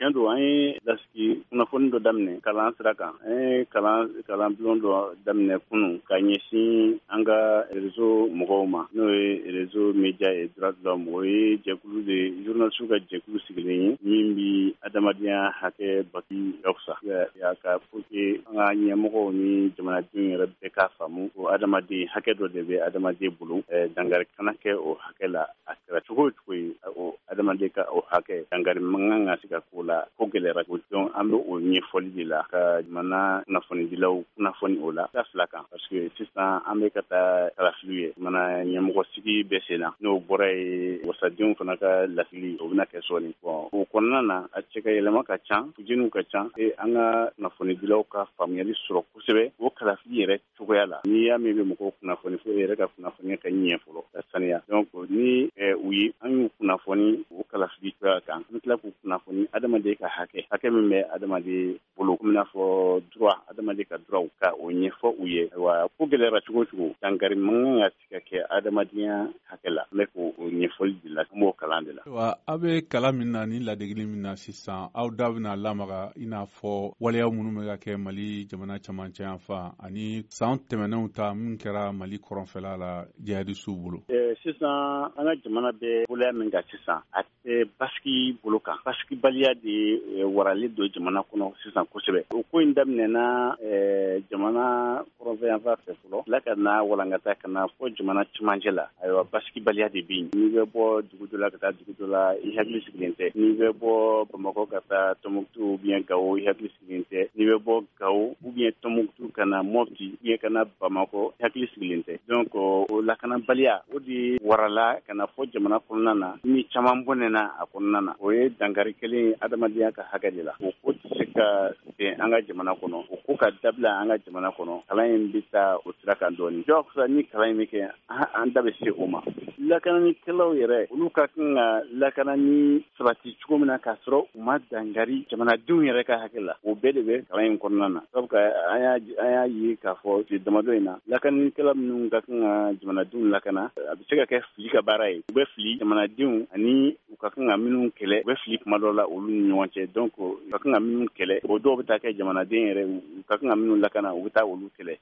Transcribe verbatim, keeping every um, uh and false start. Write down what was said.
tiɲɛ don an ye lasigi kunnafoni dɔ daminɛ kalan sira kan an ye kalan kalan bulon dɔ daminɛ kunun ka ɲɛsin an ka réseau mɔgɔw ma n'o ye réseau média et droits de l'homme o ye jɛkulu de journaliste ka jɛkulu sigilen ye min bi adamadenya hakɛ baki ka fisa ya ka pour que an ka ɲɛmɔgɔw ni jamanadenw yɛrɛ bɛɛ ka faamu o adamaden hakɛ dɔ de bɛ adamaden bolo dangari kana kɛ o hakɛ la a kɛra cogo o cogo ye o adamaden ka o hakɛ dangari man kan ka se ka k'o la ko gɛlɛyara ko donc an bɛ o ɲɛfɔli de la ka jamana kunnafonidilaw kunnafoni o la da fila kan parce que sisan an bɛ ka taa kalafiliw ye jamana ɲɛmɔgɔsigi bɛ sen na n'o bɔra ye wasadenw fana ka lasili o bɛna kɛ sɔɔni bon o kɔnɔna na a cɛ ka yɛlɛma ka ca fujiniw ka ca e an ka kunnafonidilaw ka faamuyali sɔrɔ kosɛbɛ o kalafili yɛrɛ cogoya la n'i y'a min bɛ mɔgɔw kunnafoni fo e yɛrɛ ka kunnafoniya ka ɲɛ fɔlɔ ka saniya donc ni u ye an y'u kunnafoni o kalafili cogoya kan an bɛ tila k'u kunnafoni adamaden ka hakɛ hakɛ min bɛ adamaden bolo komi n'a fɔ droit adamaden ka droit ka o ɲɛfɔ u ye wa ko gɛlɛyara cogo o cogo dankari man kan ka se ka kɛ adamadenya hakɛ la an bɛ k'o ɲɛfɔli de la an b'o kalan de la. wa aw bɛ kalan min na ni ladegeli min na sisan aw da bɛna lamaga i n'a fɔ waleya minnu bɛ ka kɛ Mali jamana camancɛ yan fan ani san tɛmɛnenw ta min kɛra Mali kɔrɔnfɛla la jihadisiw bolo. Sisan an ka jamana bɛ waleya min kan sisan a tɛ basigi bolo kan basigibaliya de waralen don jamana kɔnɔ sisan kosɛbɛ o ko in daminɛna jamana kɔrɔnfɛ yan fan fɛ fɔlɔ tila ka na walankata ka na fɔ jamana camancɛ la ayiwa basigibaliya de bɛ yen n'i bɛ bɔ dugu dɔ la ka taa dugu dɔ la i hakili sigilen tɛ n'i bɛ bɔ Bamakɔ ka taa Tɔnbukutu ou bien Gawo i hakili sigilen tɛ n'i bɛ bɔ Gawo ou bien Tɔnbukutu ka na Mopti ou bien ka na Bamakɔ i hakili sigilen tɛ donc o lakanabaliya o de warala ka na fɔ jamana kɔnɔna na ni caman bɔnɛna a kɔnɔna na o ye dankari kelen adamadenya ka hakɛ de la o ko tɛ se ka bɛn an ka jamana kɔnɔ o ko ka dabila an ka jamana kɔnɔ kalan in bɛ taa o sira kan dɔɔnin jɔkusa ni kalan in bɛ kɛ an da bɛ se o ma lakananikɛlaw yɛrɛ olu ka kan ka lakana ni sabati cogo min na k'a sɔrɔ u ma dankari jamanadenw yɛrɛ ka hakɛ la o bɛɛ de bɛ kalan in kɔnɔna na sabu an y'a ye k'a fɔ tile damadɔ in na lakanikɛla minnu ka kan ka jamanadenw lakana a bɛ se ka kɛ fili ka baara ye u bɛ fili jamanadenw ani u ka kan ka minnu kɛlɛ u bɛ fili kuma dɔ la olu ni ɲɔgɔn cɛ donc u ka kan ka minnu kɛlɛ o dɔw bɛ taa kɛ jamanaden yɛrɛ u ka kan ka minnu lakana u bɛ taa olu kɛlɛ